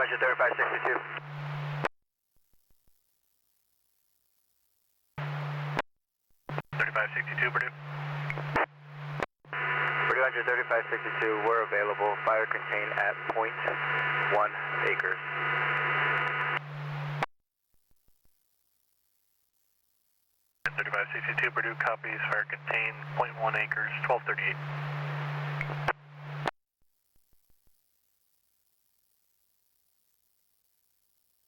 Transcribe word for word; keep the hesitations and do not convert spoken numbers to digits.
Roger, thirty-five sixty-two. thirty-five sixty-two, Purdue. Purdue Roger, thirty-five sixty-two, we're available. Fire contained at point one acres. thirty-five sixty-two, Purdue copies, fire contained, point one acres, twelve thirty-eight.